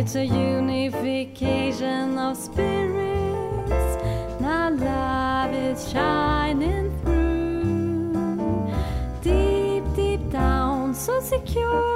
It's a unification of spirits. Now love is shining through. Deep, deep down, so secure.